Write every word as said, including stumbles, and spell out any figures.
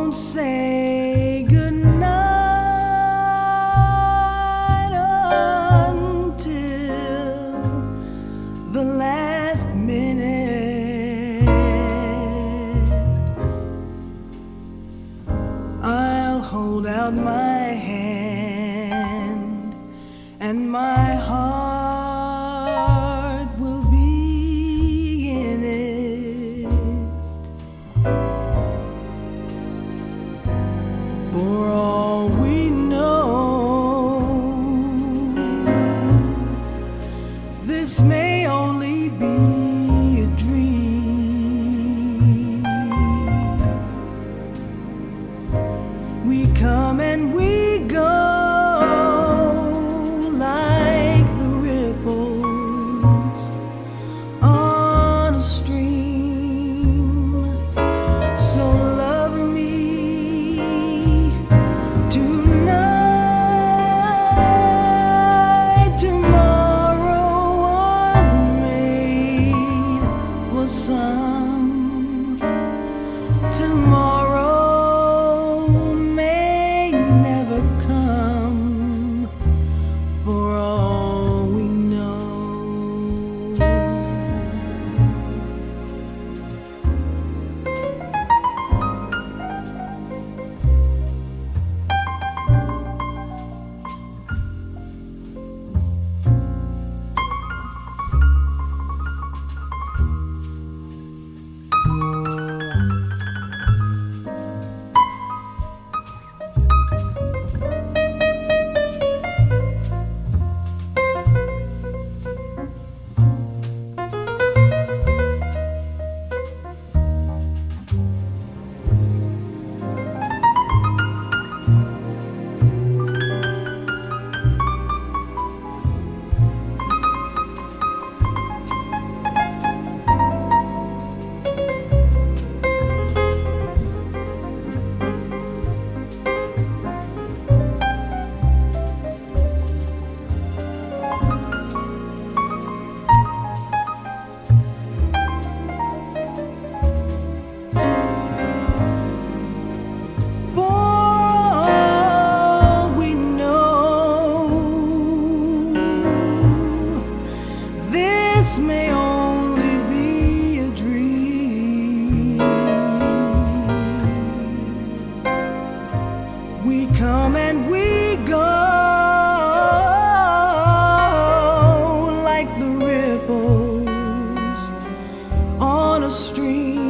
won't say goodnight until the last minute. I'll hold out my hand and my heart will be in it. For all we know, this may only be a dream. We come and we go like the ripples on a stream. So love me tonight. Tomorrow was made for some. Tomorrow may never come, for all we know. This may only be a dream. We come and we go like the ripples on a stream.